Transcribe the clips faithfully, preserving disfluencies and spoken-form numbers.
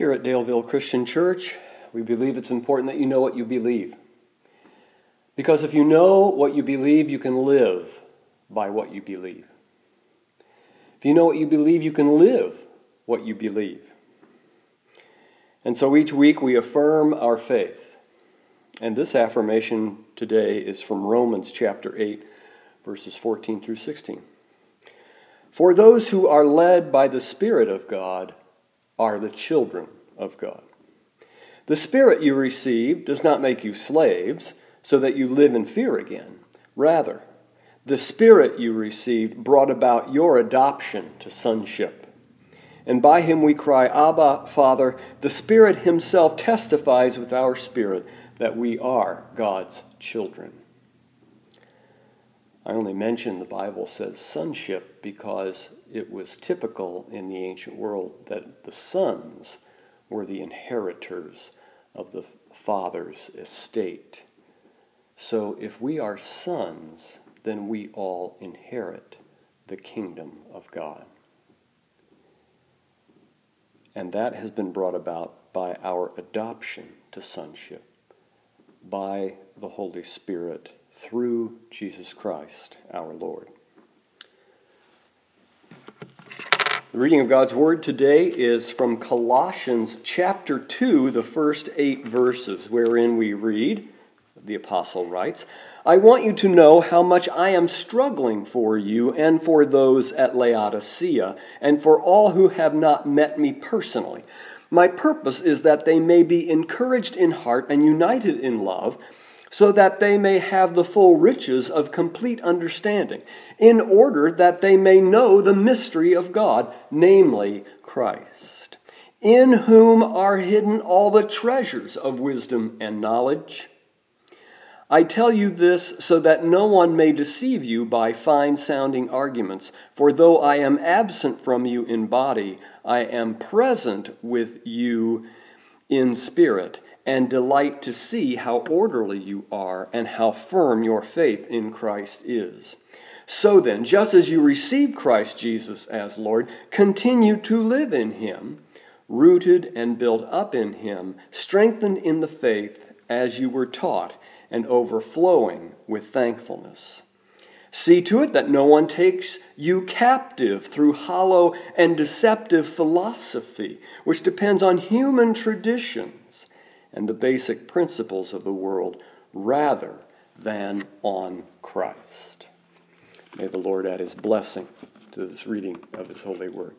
Here at Daleville Christian Church, we believe it's important that you know what you believe. Because if you know what you believe, you can live by what you believe. If you know what you believe, you can live what you believe. And so each week we affirm our faith. And this affirmation today is from Romans chapter eight, verses fourteen through sixteen. For those who are led by the Spirit of God are the children of God. The Spirit you received does not make you slaves, so that you live in fear again. Rather, the Spirit you received brought about your adoption to sonship. And by him we cry, Abba, Father. The Spirit himself testifies with our spirit that we are God's children. I only mention the Bible says sonship because it was typical in the ancient world that the sons were the inheritors of the father's estate. So if we are sons, then we all inherit the kingdom of God. And that has been brought about by our adoption to sonship, by the Holy Spirit, through Jesus Christ, our Lord. The reading of God's Word today is from Colossians chapter two, the first eight verses, wherein we read, the apostle writes, I want you to know how much I am struggling for you and for those at Laodicea, and for all who have not met me personally. My purpose is that they may be encouraged in heart and united in love, so that they may have the full riches of complete understanding, in order that they may know the mystery of God, namely Christ, in whom are hidden all the treasures of wisdom and knowledge. I tell you this so that no one may deceive you by fine-sounding arguments, for though I am absent from you in body, I am present with you in spirit, and delight to see how orderly you are and how firm your faith in Christ is. So then, just as you received Christ Jesus as Lord, continue to live in him, rooted and built up in him, strengthened in the faith as you were taught, and overflowing with thankfulness. See to it that no one takes you captive through hollow and deceptive philosophy, which depends on human traditions and the basic principles of the world, rather than on Christ. May the Lord add his blessing to this reading of his holy word.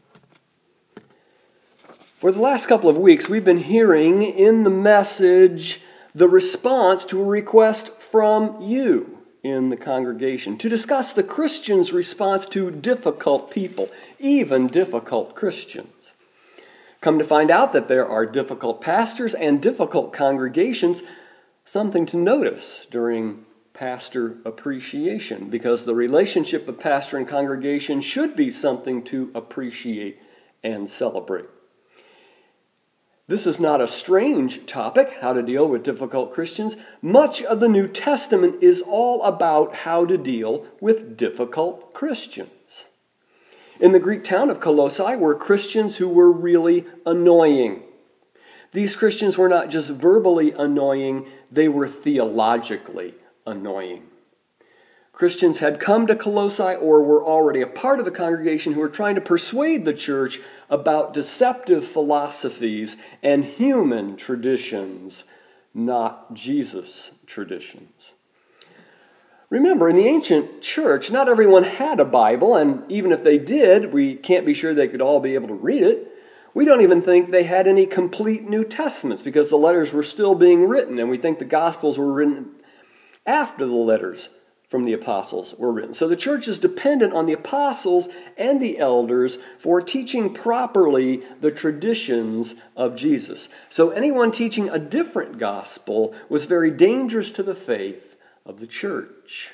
For the last couple of weeks, we've been hearing in the message the response to a request from you in the congregation to discuss the Christian's response to difficult people, even difficult Christians. Come to find out that there are difficult pastors and difficult congregations, something to notice during pastor appreciation, because the relationship of pastor and congregation should be something to appreciate and celebrate. This is not a strange topic, how to deal with difficult Christians. Much of the New Testament is all about how to deal with difficult Christians. In the Greek town of Colossae were Christians who were really annoying. These Christians were not just verbally annoying, they were theologically annoying. Christians had come to Colossae or were already a part of the congregation who were trying to persuade the church about deceptive philosophies and human traditions, not Jesus traditions. Remember, in the ancient church, not everyone had a Bible, and even if they did, we can't be sure they could all be able to read it. We don't even think they had any complete New Testaments because the letters were still being written, and we think the Gospels were written after the letters from the apostles were written. So the church is dependent on the apostles and the elders for teaching properly the traditions of Jesus. So anyone teaching a different gospel was very dangerous to the faith of the church.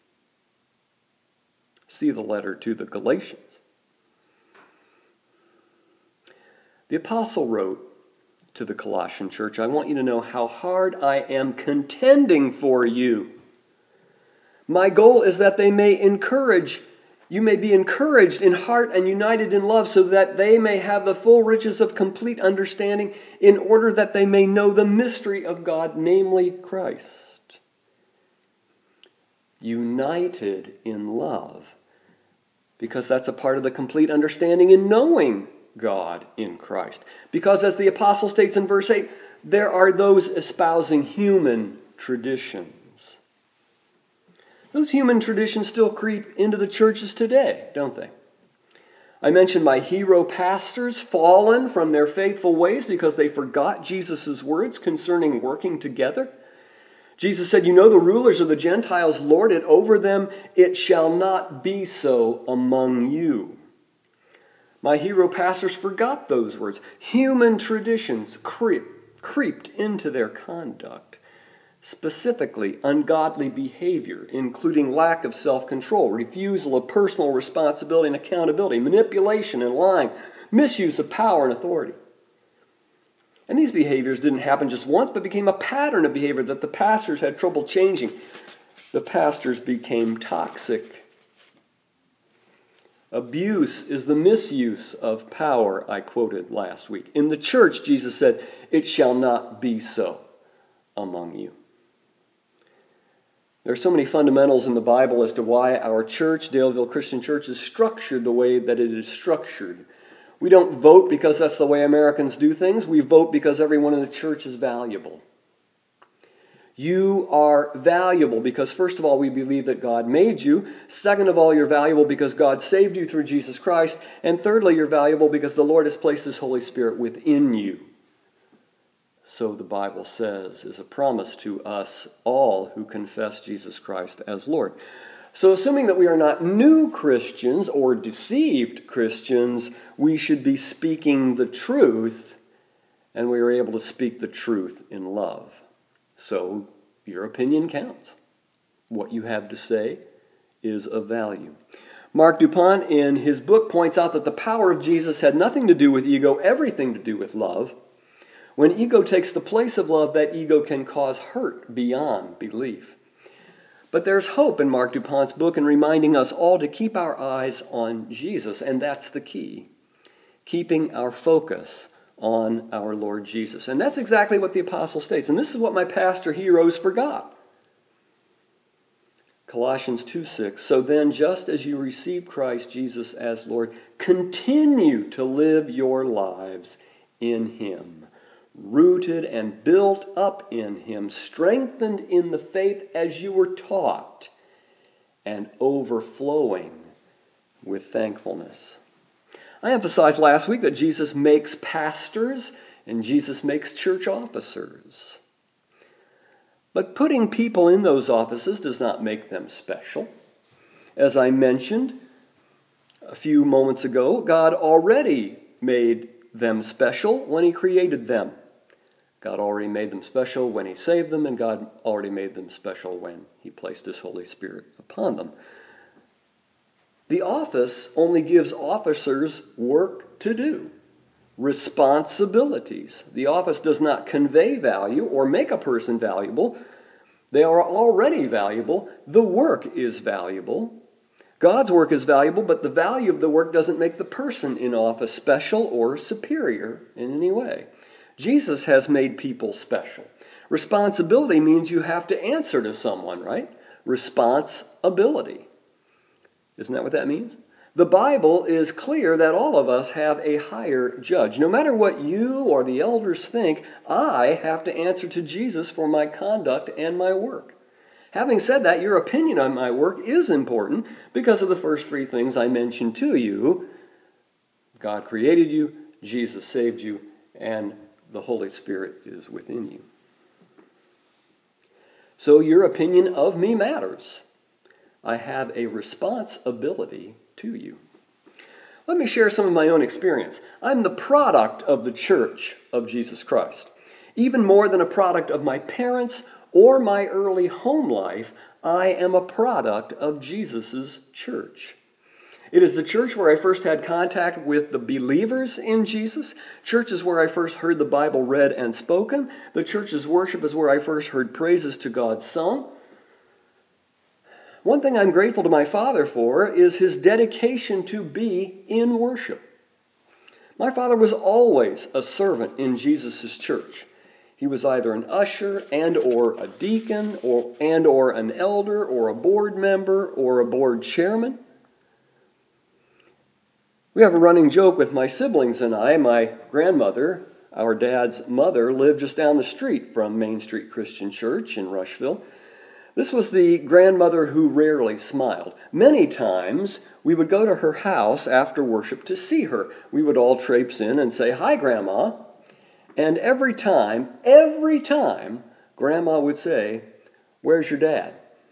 See the letter to the Galatians. The apostle wrote to the Colossian church, I want you to know how hard I am contending for you. My goal is that they may encourage You may be encouraged in heart and united in love so that they may have the full riches of complete understanding in order that they may know the mystery of God, namely Christ. United in love, because that's a part of the complete understanding in knowing God in Christ. Because as the apostle states in verse eight, there are those espousing human traditions. Those human traditions still creep into the churches today, don't they? I mentioned my hero pastors fallen from their faithful ways because they forgot Jesus' words concerning working together. Jesus said, "You know the rulers of the Gentiles lord it over them. It shall not be so among you." My hero pastors forgot those words. Human traditions creep, creeped into their conduct. Specifically, ungodly behavior, including lack of self-control, refusal of personal responsibility and accountability, manipulation and lying, misuse of power and authority. And these behaviors didn't happen just once, but became a pattern of behavior that the pastors had trouble changing. The pastors became toxic. Abuse is the misuse of power, I quoted last week. In the church, Jesus said, "It shall not be so among you." There are so many fundamentals in the Bible as to why our church, Daleville Christian Church, is structured the way that it is structured. We don't vote because that's the way Americans do things. We vote because everyone in the church is valuable. You are valuable because, first of all, we believe that God made you. Second of all, you're valuable because God saved you through Jesus Christ. And thirdly, you're valuable because the Lord has placed His Holy Spirit within you. So the Bible says, is a promise to us all who confess Jesus Christ as Lord. So assuming that we are not new Christians or deceived Christians, we should be speaking the truth, and we are able to speak the truth in love. So your opinion counts. What you have to say is of value. Mark Dupont, in his book, points out that the power of Jesus had nothing to do with ego, everything to do with love. When ego takes the place of love, that ego can cause hurt beyond belief. But there's hope in Mark Dupont's book in reminding us all to keep our eyes on Jesus, and that's the key. Keeping our focus on our Lord Jesus. And that's exactly what the apostle states. And this is what my pastor heroes forgot. Colossians two six, "So then, just as you received Christ Jesus as Lord, continue to live your lives in Him, rooted and built up in Him, strengthened in the faith as you were taught, and overflowing with thankfulness." I emphasized last week that Jesus makes pastors and Jesus makes church officers. But putting people in those offices does not make them special. As I mentioned a few moments ago, God already made them special when He created them. God already made them special when He saved them, and God already made them special when He placed His Holy Spirit upon them. The office only gives officers work to do, responsibilities. The office does not convey value or make a person valuable. They are already valuable. The work is valuable. God's work is valuable, but the value of the work doesn't make the person in office special or superior in any way. Jesus has made people special. Responsibility means you have to answer to someone, right? Responsibility. Isn't that what that means? The Bible is clear that all of us have a higher judge. No matter what you or the elders think, I have to answer to Jesus for my conduct and my work. Having said that, your opinion on my work is important because of the first three things I mentioned to you. God created you, Jesus saved you, and the Holy Spirit is within you. So your opinion of me matters. I have a responsibility to you. Let me share some of my own experience. I'm the product of the church of Jesus Christ. Even more than a product of my parents or my early home life, I am a product of Jesus' church. It is the church where I first had contact with the believers in Jesus. Church is where I first heard the Bible read and spoken. The church's worship is where I first heard praises to God sung. One thing I'm grateful to my father for is his dedication to be in worship. My father was always a servant in Jesus' church. He was either an usher and or a deacon or and or an elder or a board member or a board chairman. We have a running joke with my siblings and I. My grandmother, our dad's mother, lived just down the street from Main Street Christian Church in Rushville. This was the grandmother who rarely smiled. Many times we would go to her house after worship to see her. We would all traipse in and say, "Hi, Grandma." And every time, every time, Grandma would say, "Where's your dad?"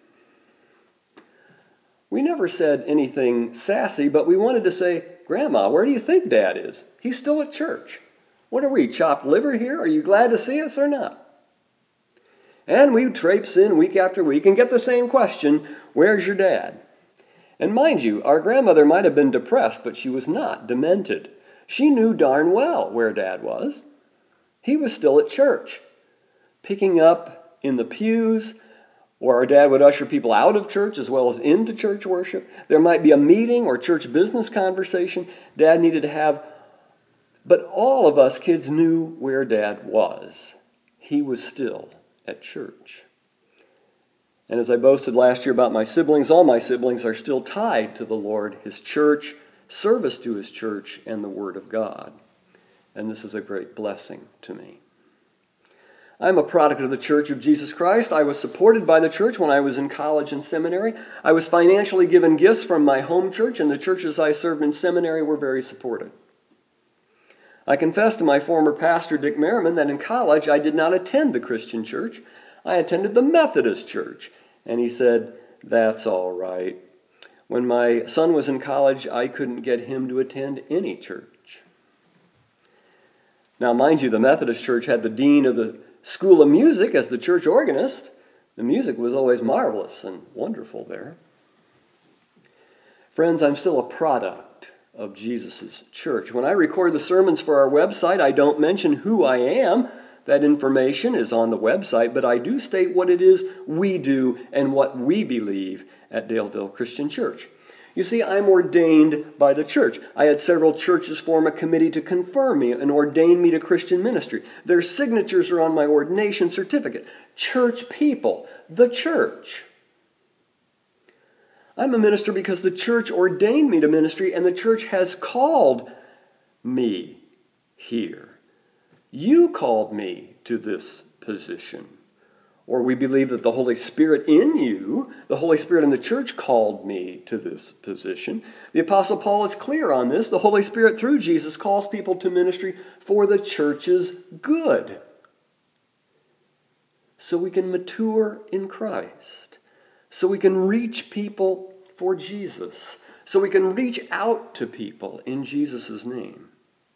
We never said anything sassy, but we wanted to say, "Grandma, where do you think Dad is? He's still at church. What are we, chopped liver here? Are you glad to see us or not?" And we would traipse in week after week and get the same question, "Where's your dad?" And mind you, our grandmother might have been depressed, but she was not demented. She knew darn well where Dad was. He was still at church, picking up in the pews, or our dad would usher people out of church as well as into church worship. There might be a meeting or church business conversation Dad needed to have, but all of us kids knew where Dad was. He was still at church. And as I boasted last year about my siblings, all my siblings are still tied to the Lord, His church, service to His church, and the Word of God. And this is a great blessing to me. I'm a product of the Church of Jesus Christ. I was supported by the church when I was in college and seminary. I was financially given gifts from my home church, and the churches I served in seminary were very supportive. I confessed to my former pastor, Dick Merriman, that in college I did not attend the Christian church. I attended the Methodist church. And he said, "That's all right." When my son was in college, I couldn't get him to attend any church. Now, mind you, the Methodist church had the dean of the School of Music as the church organist. The music was always marvelous and wonderful there. Friends, I'm still a product of Jesus' church. When I record the sermons for our website, I don't mention who I am. That information is on the website, but I do state what it is we do and what we believe at Daleville Christian Church. You see, I'm ordained by the church. I had several churches form a committee to confirm me and ordain me to Christian ministry. Their signatures are on my ordination certificate. Church people, the church. I'm a minister because the church ordained me to ministry and the church has called me here. You called me to this position. Or we believe that the Holy Spirit in you, the Holy Spirit in the church called me to this position. The Apostle Paul is clear on this. The Holy Spirit through Jesus calls people to ministry for the church's good. So we can mature in Christ. So we can reach people for Jesus. So we can reach out to people in Jesus' name.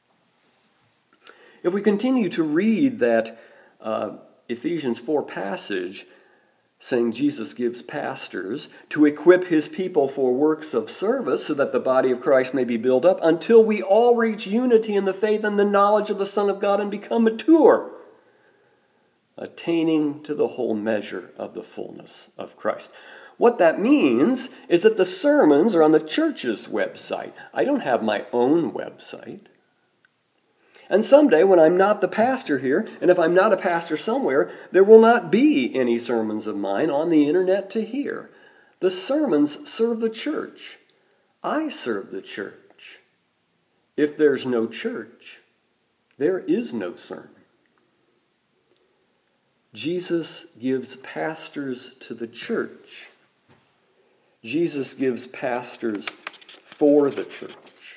If we continue to read that uh, Ephesians four passage saying Jesus gives pastors to equip his people for works of service so that the body of Christ may be built up until we all reach unity in the faith and the knowledge of the Son of God and become mature, attaining to the whole measure of the fullness of Christ. What that means is that the sermons are on the church's website. I don't have my own website. And someday, when I'm not the pastor here, and if I'm not a pastor somewhere, there will not be any sermons of mine on the internet to hear. The sermons serve the church. I serve the church. If there's no church, there is no sermon. Jesus gives pastors to the church. Jesus gives pastors for the church.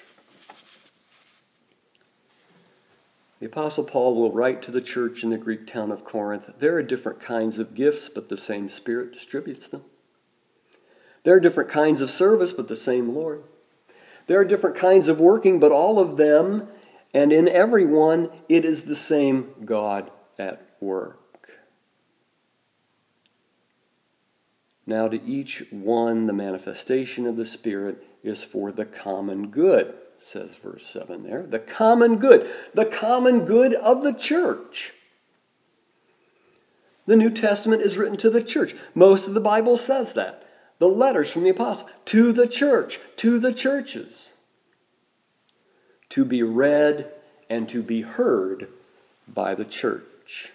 The Apostle Paul will write to the church in the Greek town of Corinth, there are different kinds of gifts, but the same Spirit distributes them. There are different kinds of service, but the same Lord. There are different kinds of working, but all of them, and in every one, it is the same God at work. Now to each one, the manifestation of the Spirit is for the common good. Says verse seven there, the common good, the common good of the church. The New Testament is written to the church. Most of the Bible says that. the letters from the apostle, to the church, to the churches, to be read and to be heard by the church.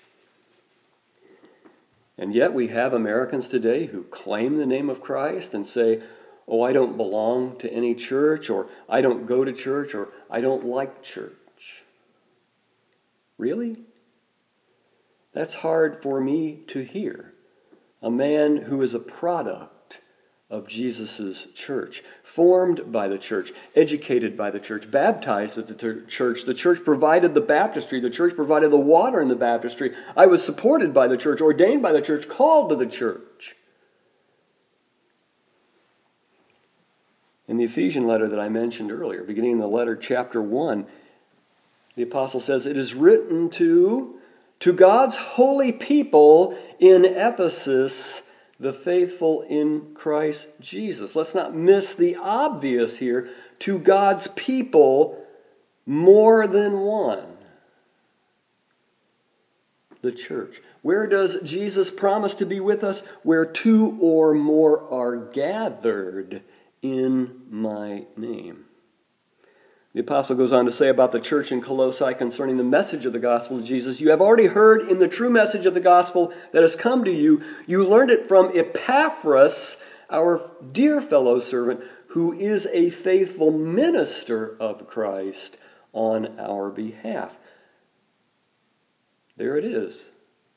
And yet we have Americans today who claim the name of Christ and say, oh, I don't belong to any church, or I don't go to church, or I don't like church. Really? That's hard for me to hear. A man who is a product of Jesus' church, formed by the church, educated by the church, baptized at the church. The church provided the baptistry. The church provided the water in the baptistry. I was supported by the church, ordained by the church, called to the church. In the Ephesian letter that I mentioned earlier, beginning in the letter, chapter one, the apostle says, it is written to, to God's holy people in Ephesus, the faithful in Christ Jesus. Let's not miss the obvious here. To God's people, more than one. The church. Where does Jesus promise to be with us? Where two or more are gathered in my name. The apostle goes on to say about the church in Colossae concerning the message of the gospel of Jesus, you have already heard in the true message of the gospel that has come to you. You learned it from Epaphras, our dear fellow servant, who is a faithful minister of Christ on our behalf. There it is.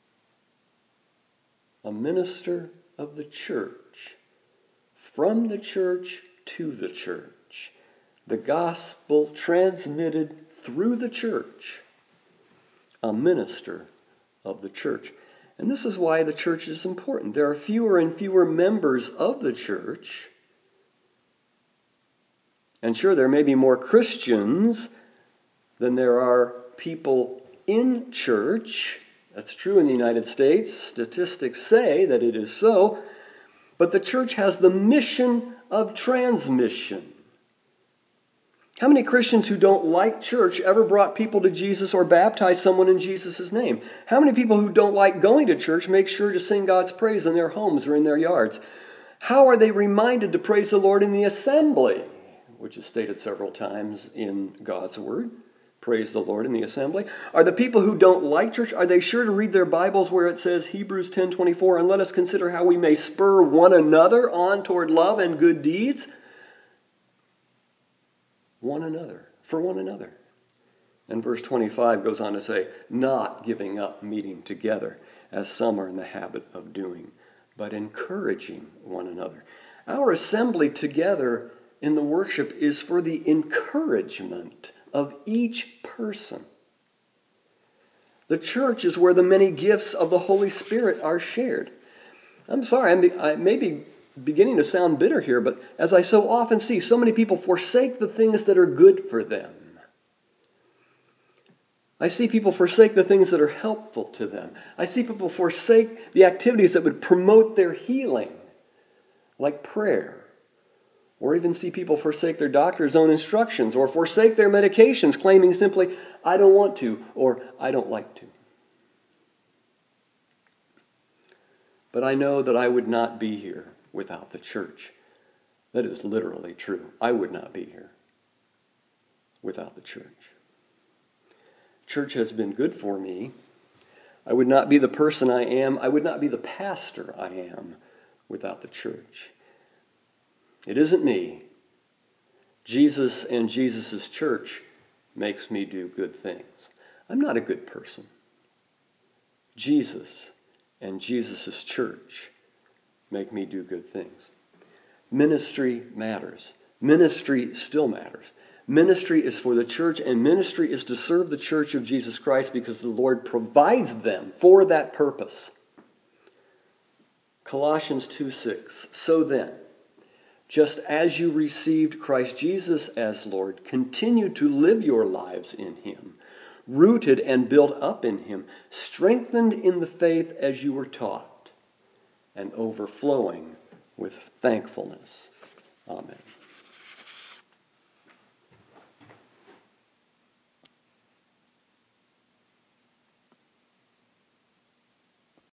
A minister of the church. From the church to the church. The gospel transmitted through the church. A minister of the church. And this is why the church is important. There are fewer and fewer members of the church. And sure, there may be more Christians than there are people in church. That's true in the United States. Statistics say that it is so. But the church has the mission of transmission. How many Christians who don't like church ever brought people to Jesus or baptized someone in Jesus' name? How many people who don't like going to church make sure to sing God's praise in their homes or in their yards? How are they reminded to praise the Lord in the assembly, which is stated several times in God's word? Praise the Lord in the assembly. Are the people who don't like church, are they sure to read their Bibles where it says Hebrews ten twenty-four, and let us consider how we may spur one another on toward love and good deeds? One another, for one another. And verse twenty-five goes on to say, not giving up meeting together, as some are in the habit of doing, but encouraging one another. Our assembly together in the worship is for the encouragement of each person. The church is where the many gifts of the Holy Spirit are shared. I'm sorry, I'm, I may be beginning to sound bitter here, but as I so often see, so many people forsake the things that are good for them. I see people forsake the things that are helpful to them. I see people forsake the activities that would promote their healing, like prayer. Or even see people forsake their doctor's own instructions, or forsake their medications, claiming simply, I don't want to, or I don't like to. But I know that I would not be here without the church. That is literally true. I would not be here without the church. Church has been good for me. I would not be the person I am. I would not be the pastor I am without the church. It isn't me. Jesus and Jesus' church makes me do good things. I'm not a good person. Jesus and Jesus' church make me do good things. Ministry matters. Ministry still matters. Ministry is for the church, and ministry is to serve the church of Jesus Christ because the Lord provides them for that purpose. Colossians two six. So then, just as you received Christ Jesus as Lord, continue to live your lives in Him, rooted and built up in Him, strengthened in the faith as you were taught, and overflowing with thankfulness. Amen.